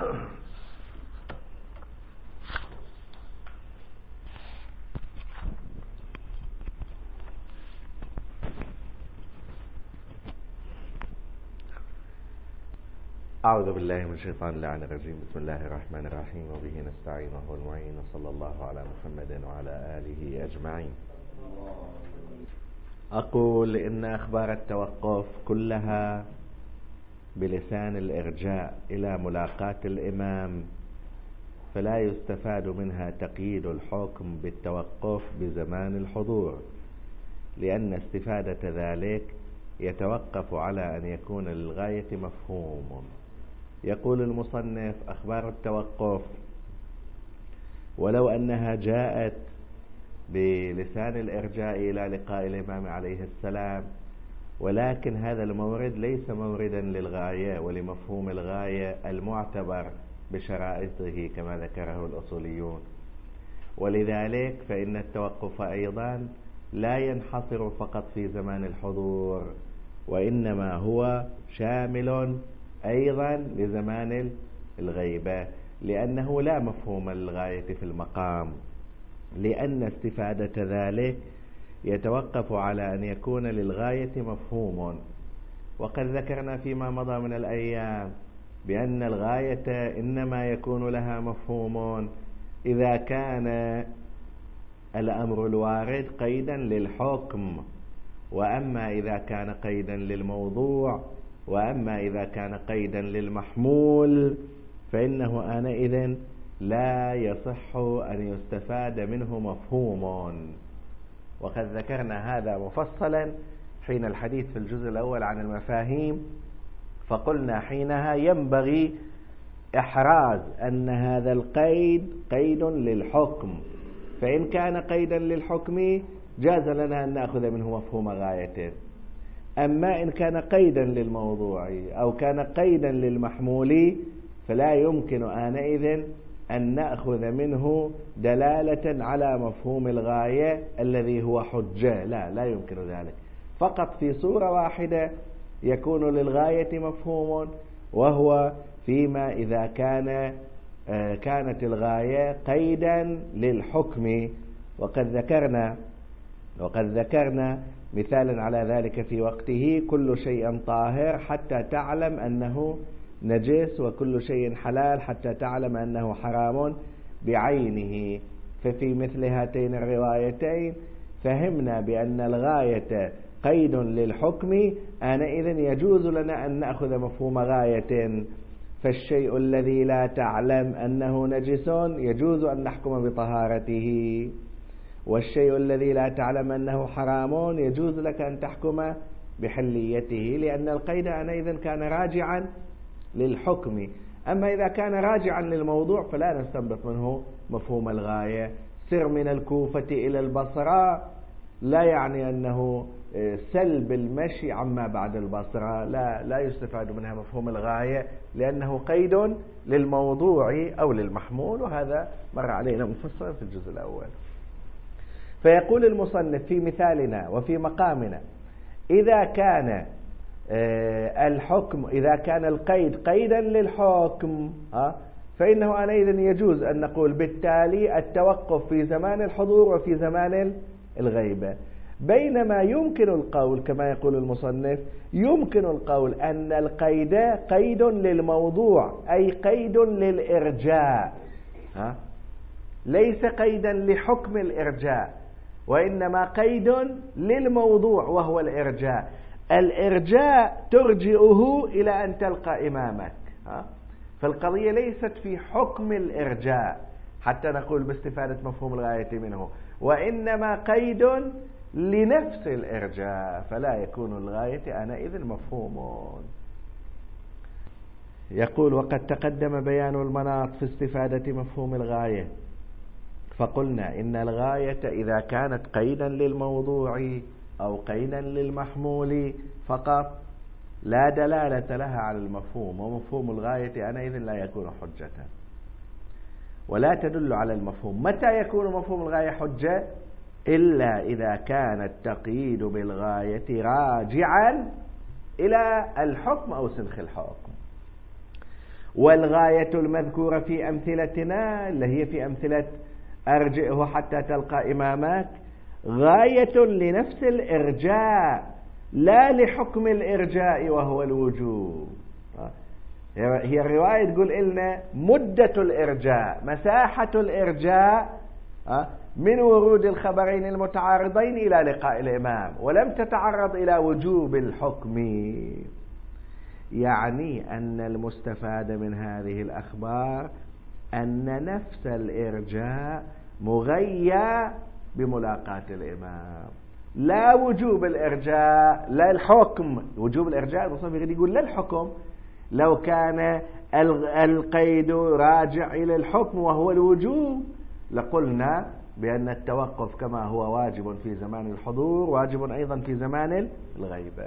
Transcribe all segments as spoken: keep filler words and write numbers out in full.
أعوذ بالله من الشيطان اللعين الرجيم. بسم الله الرحمن الرحيم، وبه نستعين وهو المعين، وصلى الله على محمد وعلى آله أجمعين. أقول إن أخبار التوقف كلها بلسان الإرجاء إلى ملاقاة الإمام، فلا يستفاد منها تقييد الحكم بالتوقف بزمان الحضور، لأن استفادة ذلك يتوقف على أن يكون للغاية مفهوم. يقول المصنف: أخبار التوقف ولو أنها جاءت بلسان الإرجاء إلى لقاء الإمام عليه السلام، ولكن هذا المورد ليس موردا للغاية ولمفهوم الغاية المعتبر بشرائطه كما ذكره الأصوليون، ولذلك فإن التوقف أيضا لا ينحصر فقط في زمان الحضور، وإنما هو شامل أيضا لزمان الغيبة، لأنه لا مفهوم الغاية في المقام، لأن استفادة ذلك يتوقف على أن يكون للغاية مفهوم. وقد ذكرنا فيما مضى من الأيام بأن الغاية إنما يكون لها مفهوم إذا كان الأمر الوارد قيدا للحكم، وأما إذا كان قيدا للموضوع، وأما إذا كان قيدا للمحمول، فإنه آنئذ لا يصح أن يستفاد منه مفهوم. وقد ذكرنا هذا مفصلا حين الحديث في الجزء الأول عن المفاهيم، فقلنا حينها ينبغي إحراز أن هذا القيد قيد للحكم، فإن كان قيدا للحكم جاز لنا أن نأخذ منه مفهوم غاية. أما إن كان قيدا للموضوع أو كان قيدا للمحمول فلا يمكن آنئذ أن نأخذ منه دلالة على مفهوم الغاية الذي هو حجة، لا لا يمكن ذلك. فقط في صورة واحدة يكون للغاية مفهوم، وهو فيما إذا كان كانت الغاية قيدا للحكم. وقد ذكرنا وقد ذكرنا مثالا على ذلك في وقته: كل شيء طاهر حتى تعلم أنه نجس، وكل شيء حلال حتى تعلم أنه حرام بعينه. ففي مثل هاتين الروايتين فهمنا بأن الغاية قيد للحكم، آنئذ يجوز لنا أن نأخذ مفهوم غاية. فالشيء الذي لا تعلم أنه نجس يجوز أن نحكم بطهارته، والشيء الذي لا تعلم أنه حرام يجوز لك أن تحكم بحليته، لأن القيد آنئذ كان راجعا للحكم. أما إذا كان راجعا للموضوع فلا نستنبط منه مفهوم الغاية. سر من الكوفة إلى البصرة لا يعني أنه سلب المشي عما بعد البصرة، لا لا يستفاد منها مفهوم الغاية، لأنه قيد للموضوع أو للمحمول، وهذا مر علينا مفصلا في الجزء الأول. فيقول المصنف في مثالنا وفي مقامنا: إذا كان الحكم إذا كان القيد قيدا للحكم فإنه آنئذ يجوز أن نقول بالتالي التوقف في زمان الحضور وفي زمان الغيبة. بينما يمكن القول كما يقول المصنف، يمكن القول أن القيد قيد للموضوع، أي قيد للإرجاء، ليس قيدا لحكم الإرجاء، وإنما قيد للموضوع وهو الإرجاء. الإرجاء ترجئه إلى أن تلقى إمامك، فالقضية ليست في حكم الإرجاء حتى نقول باستفادة مفهوم الغاية منه، وإنما قيد لنفس الإرجاء، فلا يكون الغاية آنئذ مفهوم. يقول: وقد تقدم بيان المناط في استفادة مفهوم الغاية، فقلنا إن الغاية إذا كانت قيدا للموضوع أو قيدا للمحمول فقط لا دلالة لها على المفهوم، ومفهوم الغاية آنئذ لا يكون حجة ولا تدل على المفهوم. متى يكون مفهوم الغاية حجة؟ إلا إذا كان التقييد بالغاية راجعا إلى الحكم أو سنخ الحكم. والغاية المذكورة في أمثلتنا اللي هي في أمثلة أرجئه حتى تلقى إمامك غاية لنفس الإرجاء لا لحكم الإرجاء وهو الوجوب. هي الرواية تقول إلنا مدة الإرجاء، مساحة الإرجاء من ورود الخبرين المتعارضين إلى لقاء الإمام، ولم تتعرض إلى وجوب الحكم. يعني أن المستفاد من هذه الأخبار أن نفس الإرجاء مغيى بملاقاة الإمام، لا وجوب الإرجاء لا الحكم. وجوب الإرجاء المصنف يقول لا الحكم، لو كان القيد راجع إلى الحكم وهو الوجوب لقلنا بأن التوقف كما هو واجب في زمان الحضور واجب أيضا في زمان الغيبة.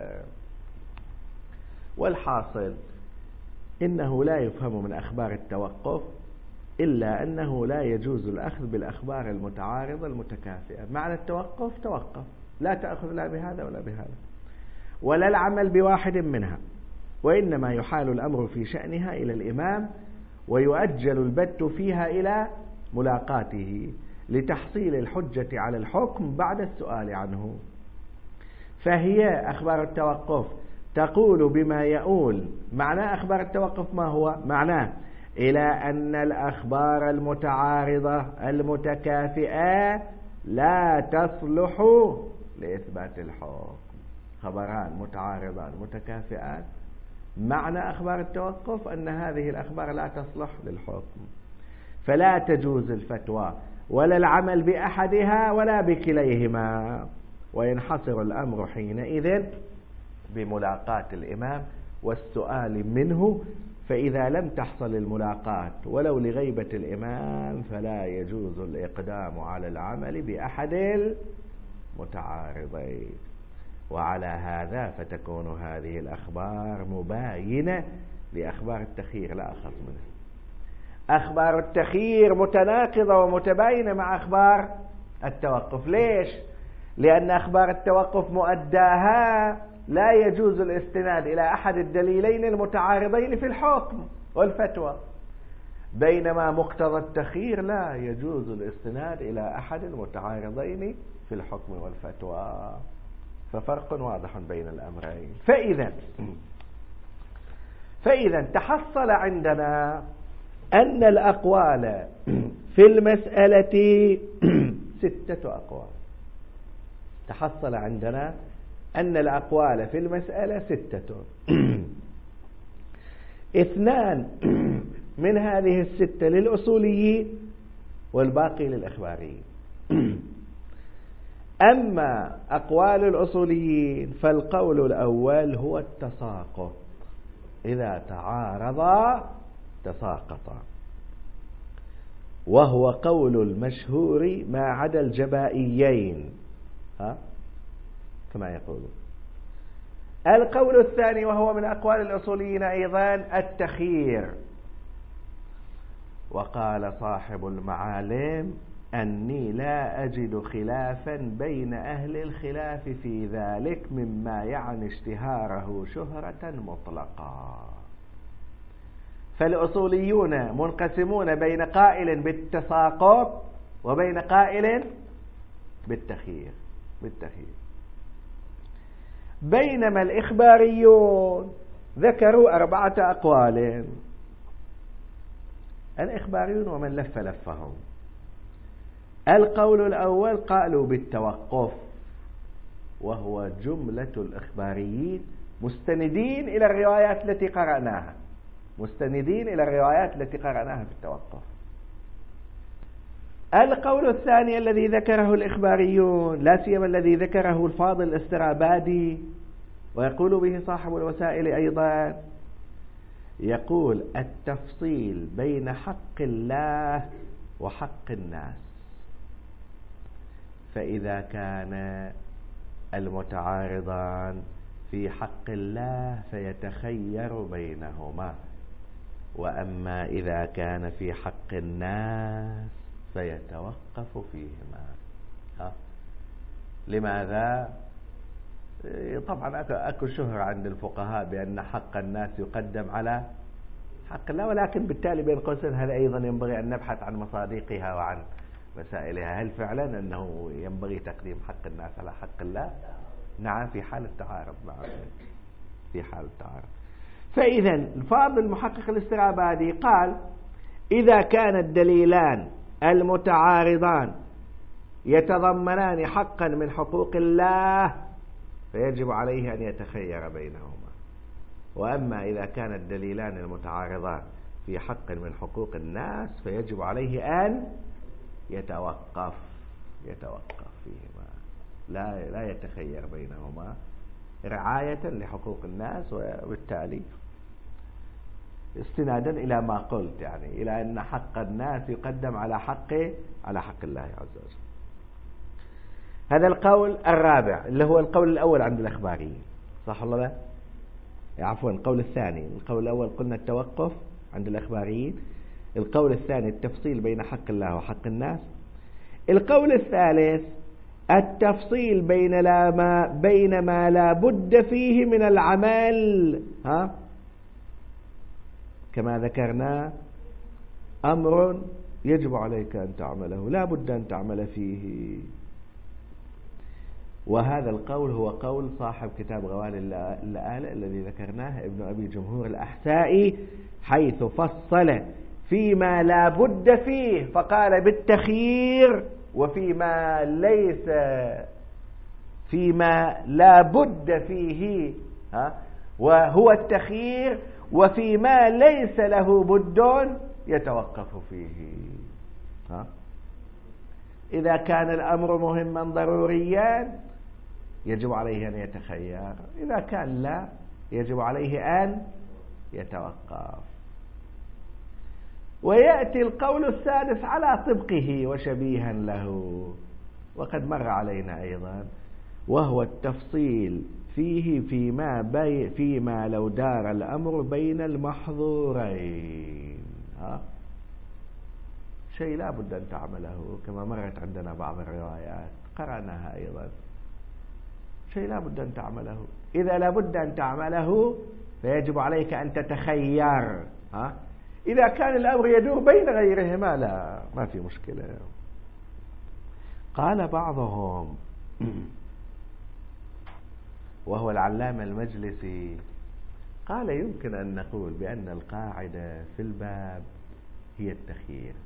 والحاصل إنه لا يفهم من أخبار التوقف إلا أنه لا يجوز الأخذ بالأخبار المتعارضة المتكافئة. معنى التوقف توقف، لا تأخذ لا بهذا ولا بهذا، ولا العمل بواحد منها، وإنما يحال الأمر في شأنها إلى الإمام ويؤجل البت فيها إلى ملاقاته لتحصيل الحجة على الحكم بعد السؤال عنه. فهي أخبار التوقف تقول بما يؤول. معنى أخبار التوقف ما هو؟ معناه إلى أن الأخبار المتعارضة المتكافئة لا تصلح لإثبات الحكم. خبران متعارضان متكافئان، معنى أخبار التوقف أن هذه الأخبار لا تصلح للحكم، فلا تجوز الفتوى ولا العمل بأحدها ولا بكليهما، وينحصر الأمر حينئذ بملاقاة الإمام والسؤال منه. فإذا لم تحصل الملاقاة ولو لغيبة الإمام فلا يجوز الإقدام على العمل بأحد المتعارضين. وعلى هذا فتكون هذه الأخبار مباينة لأخبار التخيير لا أخص منها. أخبار التخيير متناقضة ومتباينة مع أخبار التوقف. ليش؟ لأن أخبار التوقف مؤداها لا يجوز الاستناد إلى أحد الدليلين المتعارضين في الحكم والفتوى، بينما مقتضى التخيير لا يجوز الاستناد إلى أحد المتعارضين في الحكم والفتوى. ففرق واضح بين الأمرين. فإذا فإذا تحصل عندنا أن الأقوال في المسألة ستة أقوال. تحصل عندنا أن الأقوال في المسألة ستة. اثنان من هذه الستة للأصوليين والباقي للإخباريين. أما أقوال الأصوليين فالقول الأول هو التساقط، إذا تعارضا تساقطا، وهو قول المشهور ما عدا الجبائيين ها كما يقولون. القول الثاني وهو من أقوال الأصوليين أيضا التخيير، وقال صاحب المعالم أني لا أجد خلافا بين أهل الخلاف في ذلك مما يعني اشتهاره شهرة مطلقا. فالأصوليون منقسمون بين قائل بالتساقط وبين قائل بالتخيير بالتخيير بينما الإخباريون ذكروا أربعة أقوال. الإخباريون ومن لف لفهم. القول الأول قالوا بالتوقف، وهو جملة الإخباريين مستندين إلى الروايات التي قرأناها مستندين إلى الروايات التي قرأناها في التوقف. القول الثاني الذي ذكره الإخباريون لا سيما الذي ذكره الفاضل الاسترابادي ويقول به صاحب الوسائل أيضا، يقول التفصيل بين حق الله وحق الناس. فإذا كان المتعارضان في حق الله فيتخير بينهما، وأما إذا كان في حق الناس فيتوقف فيهما. ها؟ لماذا؟ طبعا أكو شهرة عند الفقهاء بأن حق الناس يقدم على حق الله، ولكن بالتالي بين قوسين هذا أيضا ينبغي أن نبحث عن مصادقها وعن مسائلها. هل فعلا أنه ينبغي تقديم حق الناس على حق الله؟ نعم، في حال التعارض. نعم، في حال التعارض. فإذا الفاضل المحقق الاسترابادي قال: إذا كان الدليلان المتعارضان يتضمنان حقا من حقوق الله فيجب عليه أن يتخير بينهما، وأما إذا كان الدليلان المتعارضان في حق من حقوق الناس فيجب عليه أن يتوقف يتوقف فيهما، لا لا يتخير بينهما رعاية لحقوق الناس، وبالتالي استنادا إلى ما قلت، يعني إلى أن حق الناس يقدم على حق على حق الله عز وجل. هذا القول الرابع اللي هو القول الأول عند الأخباريين، صح ولا لا؟ عفوا، القول الثاني. القول الأول قلنا التوقف عند الأخباريين، القول الثاني التفصيل بين حق الله وحق الناس، القول الثالث التفصيل بين لا ما بين ما لا بد فيه من العمل، ها كما ذكرنا أمر يجب عليك أن تعمله، لا بد أن تعمل فيه. وهذا القول هو قول صاحب كتاب غوالي اللآلئ الذي ذكرناه، ابن أبي جمهور الأحسائي، حيث فصل فيما لا بد فيه فقال بالتخيير، وفيما ليس فيما لا بد فيه ها وهو التخيير، وفيما ليس له بد يتوقف فيه. ها إذا كان الأمر مهما ضروريا يجب عليه أن يتخير، إذا كان لا يجب عليه أن يتوقف. ويأتي القول السادس على طبقه وشبيها له، وقد مر علينا أيضا، وهو التفصيل فيه فيما, بي فيما لو دار الأمر بين المحظورين. ها شيء لا بد أن تعمله، كما مرت عندنا بعض الروايات قرأناها أيضا، شيء لا بد أن تعمله. إذا لا بد أن تعمله فيجب عليك أن تتخير. ها إذا كان الأمر يدور بين غيرهما لا، ما في مشكلة. قال بعضهم وهو العلامة المجلسي، قال: يمكن أن نقول بأن القاعدة في الباب هي التخيير،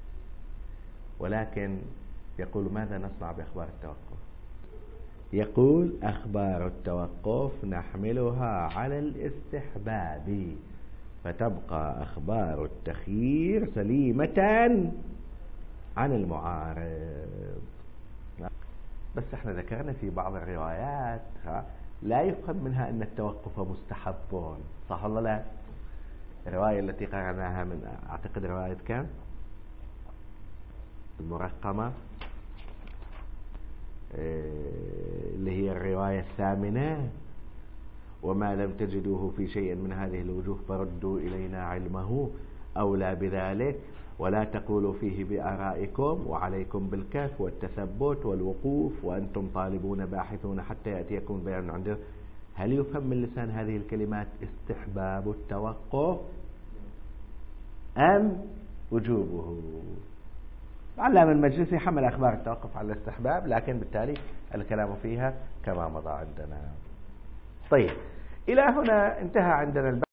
ولكن يقول ماذا نصنع بأخبار التوقف؟ يقول: أخبار التوقف نحملها على الاستحباب، فتبقى أخبار التخيير سليمة عن المعارض. بس احنا ذكرنا في بعض الروايات لا يفهم منها أن التوقف مستحب، صح ولا لا؟ الرواية التي قرأناها من أعتقد رواية كم؟ المرقمة، اللي هي الرواية الثامنة: وما لم تجدوه في شيء من هذه الوجوه فردوا إلينا علمه أولى بذلك، ولا تقولوا فيه بآرائكم، وعليكم بالكف والتثبت والوقوف، وأنتم طالبون باحثون حتى يأتيكم بيان عنده. هل يفهم من لسان هذه الكلمات استحباب التوقف أم وجوبه؟ العلامة المجلسي حمل أخبار التوقف على الاستحباب، لكن بالتالي الكلام فيها كما مضى عندنا. طيب، إلى هنا انتهى عندنا البحث.